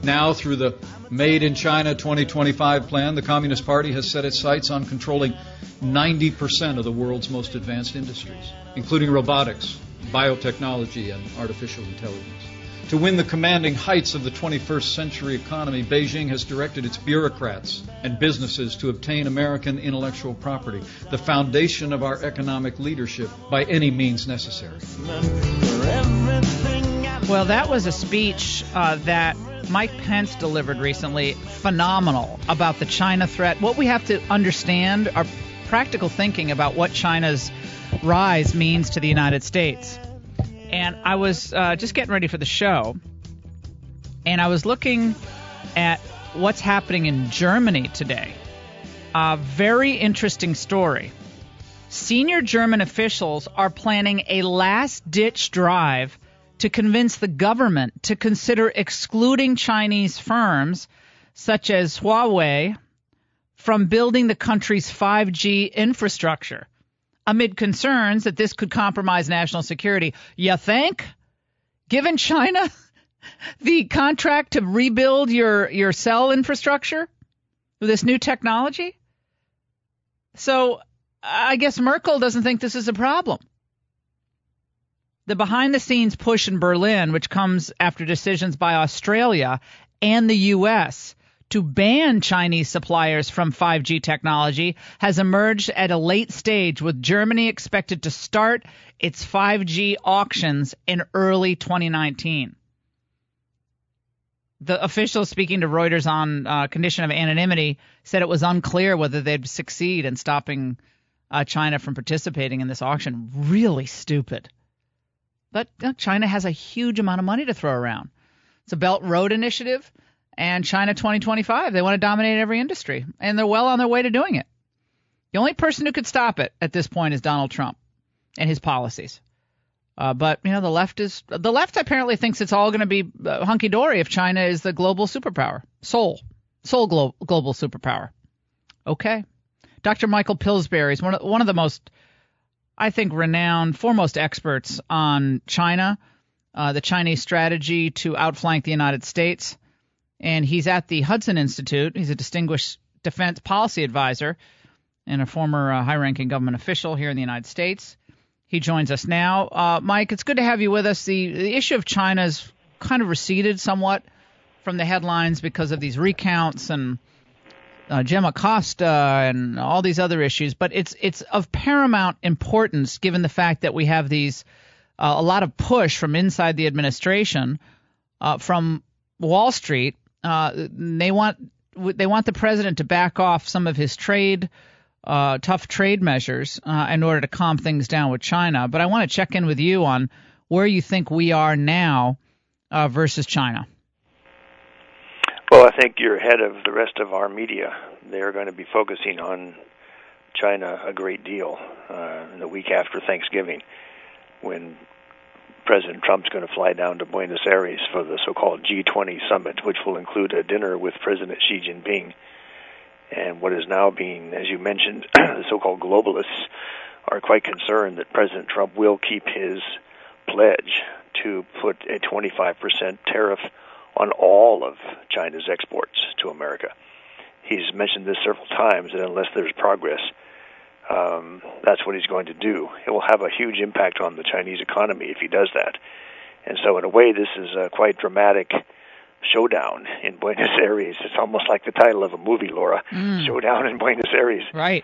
Now, through the Made in China 2025 plan, the Communist Party has set its sights on controlling 90% of the world's most advanced industries, including robotics, biotechnology, and artificial intelligence. To win the commanding heights of the 21st century economy, Beijing has directed its bureaucrats and businesses to obtain American intellectual property, the foundation of our economic leadership, by any means necessary. Well, that was a speech that Mike Pence delivered recently. Phenomenal about the China threat. What we have to understand are practical thinking about what China's rise means to the United States. And I was just getting ready for the show, and I was looking at what's happening in Germany today. A very interesting story. Senior German officials are planning a last-ditch drive to convince the government to consider excluding Chinese firms such as Huawei from building the country's 5G infrastructure, amid concerns that this could compromise national security. You think? Given China the contract to rebuild your cell infrastructure with this new technology? So I guess Merkel doesn't think this is a problem. The behind-the-scenes push in Berlin, which comes after decisions by Australia and the U.S. to ban Chinese suppliers from 5G technology, has emerged at a late stage, with Germany expected to start its 5G auctions in early 2019. The official speaking to Reuters on condition of anonymity said it was unclear whether they'd succeed in stopping China from participating in this auction. Really stupid. But China has a huge amount of money to throw around. It's a Belt and Road Initiative and China 2025. They want to dominate every industry, and they're well on their way to doing it. The only person who could stop it at this point is Donald Trump and his policies. But the left apparently thinks it's all going to be hunky dory if China is the global superpower, sole global superpower. Okay, Dr. Michael Pillsbury is one of the most, I think, renowned, foremost experts on China, the Chinese strategy to outflank the United States. And he's at the Hudson Institute. He's a distinguished defense policy advisor and a former high-ranking government official here in the United States. He joins us now. Mike, it's good to have you with us. The issue of China's kind of receded somewhat from the headlines because of these recounts and Jim Acosta and all these other issues, but it's of paramount importance given the fact that we have these a lot of push from inside the administration, from Wall Street. They want the president to back off some of his tough trade measures in order to calm things down with China. But I want to check in with you on where you think we are now versus China. Well, I think you're ahead of the rest of our media. They're going to be focusing on China a great deal in the week after Thanksgiving, when President Trump's going to fly down to Buenos Aires for the so-called G20 summit, which will include a dinner with President Xi Jinping. And what is now being, as you mentioned, the so-called globalists are quite concerned that President Trump will keep his pledge to put a 25% tariff on all of China's exports to America. He's mentioned this several times, that unless there's progress, that's what he's going to do. It will have a huge impact on the Chinese economy if he does that. And so in a way, this is a quite dramatic showdown in Buenos Aires. It's almost like the title of a movie, Laura, Showdown in Buenos Aires. Right.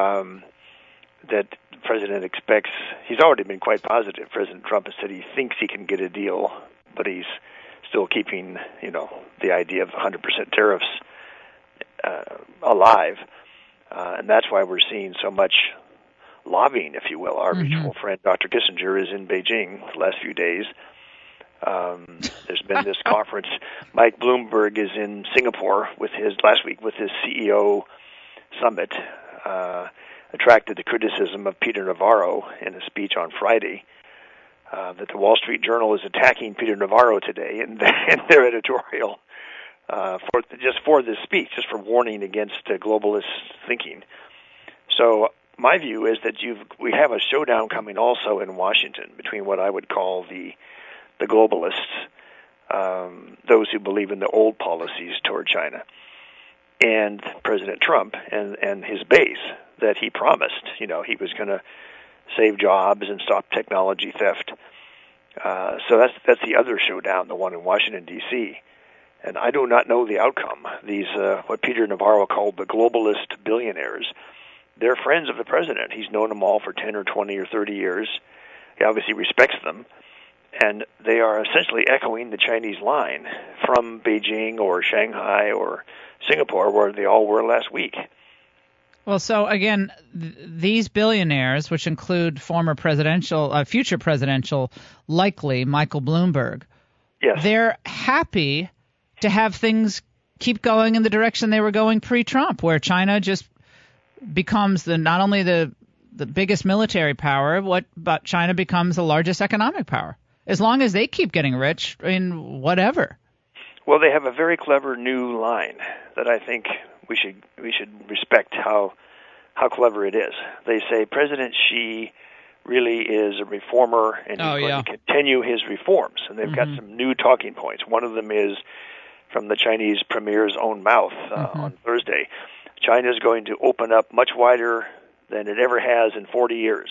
That the president expects, he's already been quite positive. President Trump has said he thinks he can get a deal, but he's still keeping, the idea of 100% tariffs alive. And that's why we're seeing so much lobbying, if you will. Our mutual friend, Dr. Kissinger, is in Beijing the last few days. There's been this conference. Mike Bloomberg is in Singapore last week with his CEO summit, attracted the criticism of Peter Navarro in a speech on Friday, that the Wall Street Journal is attacking Peter Navarro today in their editorial for this speech, just for warning against globalist thinking. So my view is that we have a showdown coming also in Washington between what I would call the globalists those who believe in the old policies toward China, and President Trump and his base that he promised. He was going to save jobs and stop technology theft. So that's the other showdown, the one in Washington, D.C., and I do not know the outcome. These, what Peter Navarro called the globalist billionaires, they're friends of the president. He's known them all for 10 or 20 or 30 years. He obviously respects them, and they are essentially echoing the Chinese line from Beijing or Shanghai or Singapore, where they all were last week. Well, so again, these billionaires, which include future presidential, likely Michael Bloomberg, yes, they're happy to have things keep going in the direction they were going pre-Trump, where China just becomes not only the biggest military power, but China becomes the largest economic power. As long as they keep getting rich, whatever. Well, they have a very clever new line that I think we should respect how clever it is. They say President Xi really is a reformer, and he's going to continue his reforms. And they've got some new talking points. One of them is from the Chinese premier's own mouth on Thursday. China is going to open up much wider than it ever has in 40 years.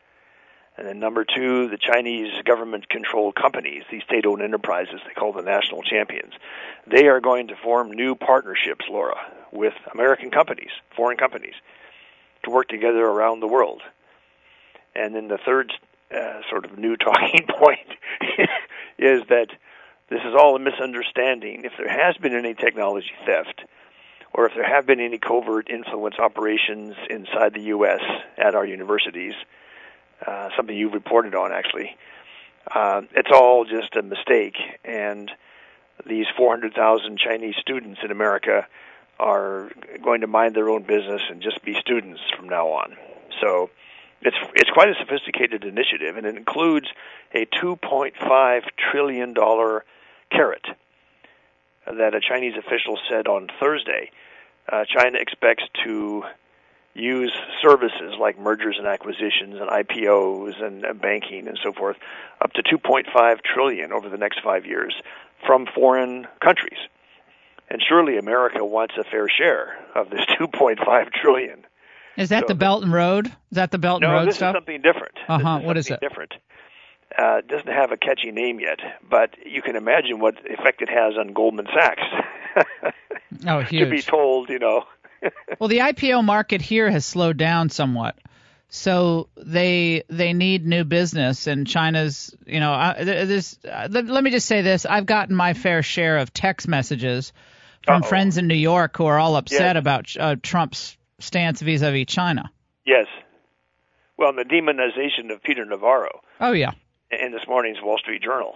And then number two, the Chinese government-controlled companies, these state-owned enterprises they call the national champions, they are going to form new partnerships, Laura, with American companies, foreign companies, to work together around the world. And then the third sort of new talking point is that this is all a misunderstanding. If there has been any technology theft, or if there have been any covert influence operations inside the U.S. at our universities, something you've reported on, actually, it's all just a mistake. And these 400,000 Chinese students in America are going to mind their own business and just be students from now on. So it's quite a sophisticated initiative, and it includes a $2.5 trillion carrot that a Chinese official said on Thursday. China expects to use services like mergers and acquisitions and IPOs and banking and so forth, up to $2.5 trillion over the next 5 years from foreign countries. And surely America wants a fair share of this $2.5 trillion. Is that the Belt and Road? Is that the Belt and Road this stuff? Is something different. What is it? Different. It doesn't have a catchy name yet, but you can imagine what effect it has on Goldman Sachs. Oh, huge. To be told, Well, the IPO market here has slowed down somewhat, so they need new business. And China's, let me just say this: I've gotten my fair share of text messages from friends in New York who are all upset about Trump's stance vis-a-vis China. Yes. Well, the demonization of Peter Navarro. Oh yeah. In this morning's Wall Street Journal.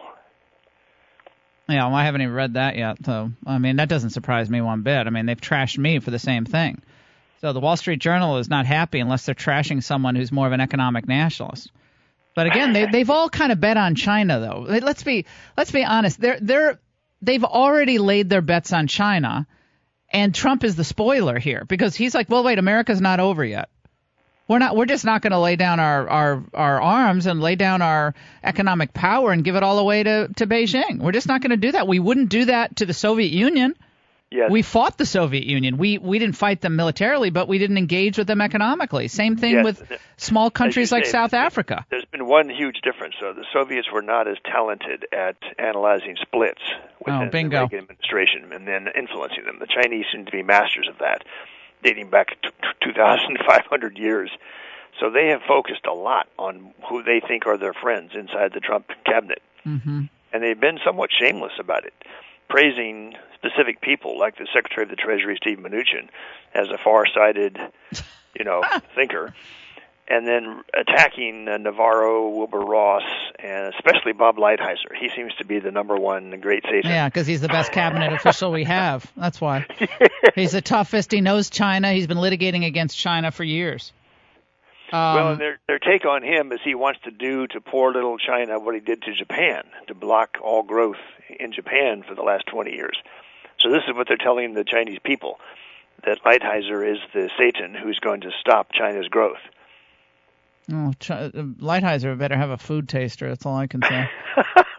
Yeah, well, I haven't even read that yet, so, that doesn't surprise me one bit. They've trashed me for the same thing. So the Wall Street Journal is not happy unless they're trashing someone who's more of an economic nationalist. But again, they've all kind of bet on China, though. Let's be honest. They've already laid their bets on China, and Trump is the spoiler here because he's like, well, wait, America's not over yet. We're just not going to lay down our arms and lay down our economic power and give it all away to Beijing. We're just not going to do that. We wouldn't do that to the Soviet Union. Yes. We fought the Soviet Union. We didn't fight them militarily, but we didn't engage with them economically. Same thing with small countries like South Africa. There's been one huge difference, though. The Soviets were not as talented at analyzing splits within the Reagan administration and then influencing them. The Chinese seem to be masters of that, dating back to 2,500 years. So they have focused a lot on who they think are their friends inside the Trump cabinet. Mm-hmm. And they've been somewhat shameless about it, praising specific people like the Secretary of the Treasury, Steve Mnuchin, as a far-sighted, thinker, and then attacking Navarro, Wilbur Ross, and especially Bob Lighthizer. He seems to be the number one great Satan. Yeah, because he's the best cabinet official we have. That's why. He's the toughest. He knows China. He's been litigating against China for years. And their take on him is he wants to do to poor little China what he did to Japan, to block all growth in Japan for the last 20 years. So this is what they're telling the Chinese people, that Lighthizer is the Satan who's going to stop China's growth. Oh, Lighthizer better have a food taster. That's all I can say.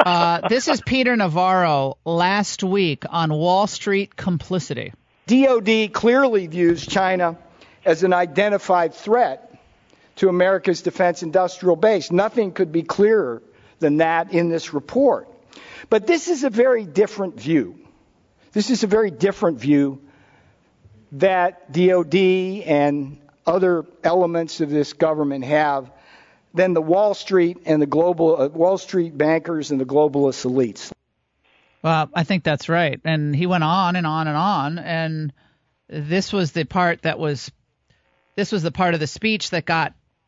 This is Peter Navarro last week on Wall Street complicity. DOD clearly views China as an identified threat to America's defense industrial base. Nothing could be clearer than that in this report. But this is a very different view. This is a very different view that DOD and other elements of this government have than the Wall Street and the global Wall Street bankers and the globalist elites. Well, I think that's right. And he went on and on and on. And this was the part of the speech that got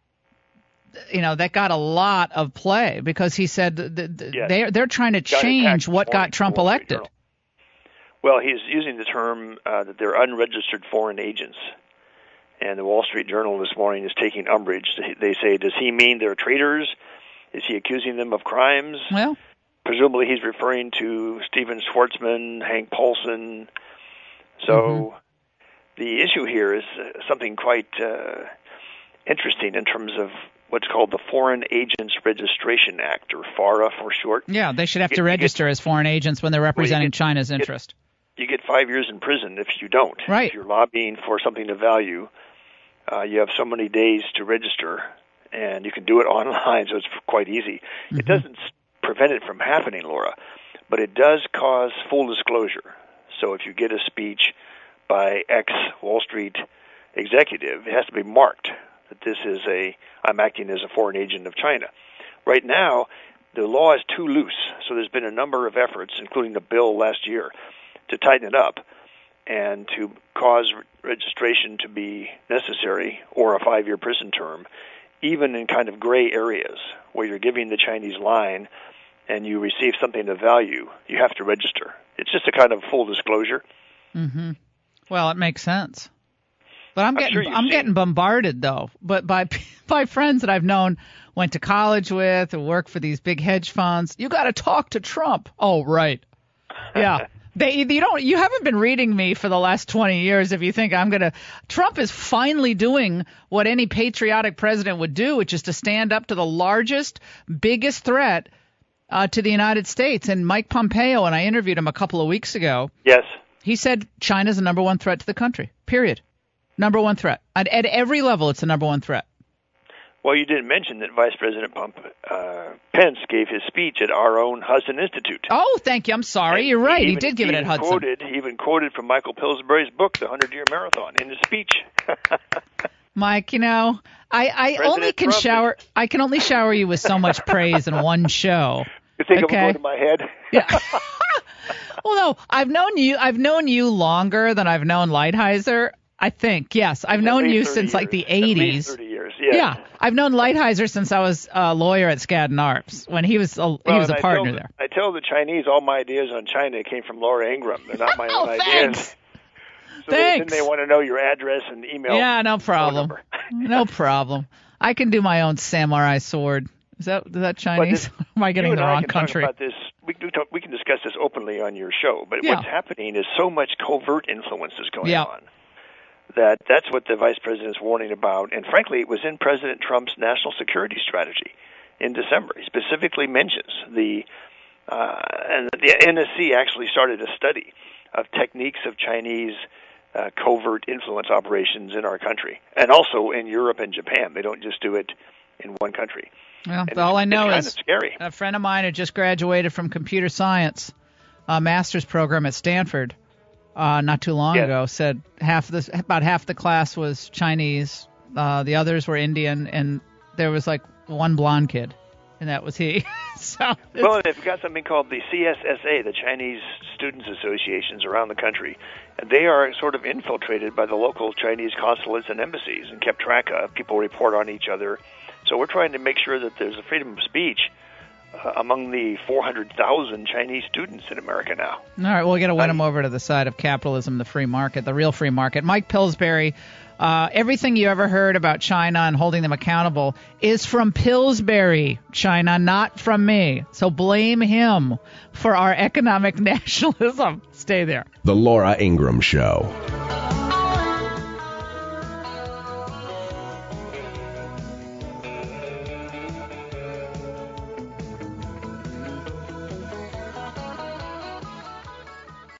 a lot of play, because he said they're trying to change what got Trump elected. Well, he's using the term that they're unregistered foreign agents. And the Wall Street Journal this morning is taking umbrage. They say, does he mean they're traitors? Is he accusing them of crimes? Well, presumably he's referring to Stephen Schwartzman, Hank Paulson. So the issue here is something quite interesting in terms of what's called the Foreign Agents Registration Act, or FARA for short. Yeah, they should have to register as foreign agents when they're representing China's interest. You get 5 years in prison if you don't. Right. If you're lobbying for something of value, you have so many days to register, and you can do it online, so it's quite easy. It doesn't prevent it from happening, Laura, but it does cause full disclosure. So if you get a speech by ex-Wall Street executive, it has to be marked that this is I'm acting as a foreign agent of China. Right now, the law is too loose, so there's been a number of efforts, including the bill last year, to tighten it up and to cause registration to be necessary, or a 5-year prison term, even in kind of gray areas where you're giving the Chinese line and you receive something of value, you have to register. It's just a kind of full disclosure. Well, it makes sense. But I'm getting bombarded, though, but by friends that I've known, went to college with, or work for these big hedge funds. You got to talk to Trump. Oh, right. Yeah. You haven't been reading me for the last 20 years if you think Trump is finally doing what any patriotic president would do, which is to stand up to the largest, biggest threat to the United States. And Mike Pompeo, and I interviewed him a couple of weeks ago. Yes. He said China's the number one threat to the country, period. Number one threat. At every level, it's the number one threat. Well, you didn't mention that Vice President Pence gave his speech at our own Hudson Institute. Oh, thank you. I'm sorry. You're right. He did give it at Hudson. He even quoted from Michael Pillsbury's book, The 100-Year Marathon, in his speech. Mike, I can only shower you with so much praise in one show. You think I'm going to my head? Yeah. Well, no, I've known you longer than I've known Lighthizer. I think, yes. I've known you since like the 80s. At least 30 years, yes. Yeah. I've known Lighthizer since I was a lawyer at Skadden Arps, when he was a partner there. I tell the Chinese all my ideas on China came from Laura Ingraham. They're not my own ideas. So then they want to know your address and email. Yeah, no problem. No problem. I can do my own samurai sword. Is that Chinese? Am I getting the wrong country? Talk about this. We can discuss this openly on your show, but what's happening is so much covert influence is going on. That's what the vice president's warning about, and frankly, it was in President Trump's national security strategy in December. He specifically mentions and the NSC actually started a study of techniques of Chinese covert influence operations in our country, and also in Europe and Japan. They don't just do it in one country. Well, all I know is scary. A friend of mine who just graduated from computer science, a master's program at Stanford, not too long ago, said about half the class was Chinese, the others were Indian, and there was like one blonde kid, and that was he. Well, they've got something called the CSSA, the Chinese Students Associations around the country, and they are sort of infiltrated by the local Chinese consulates and embassies and kept track of. People report on each other. So we're trying to make sure that there's a freedom of speech among the 400,000 Chinese students in America now. All right, we'll get to win them over to the side of capitalism, the free market, the real free market. Mike Pillsbury, everything you ever heard about China and holding them accountable is from Pillsbury, China, not from me. So blame him for our economic nationalism. Stay there. The Laura Ingraham Show.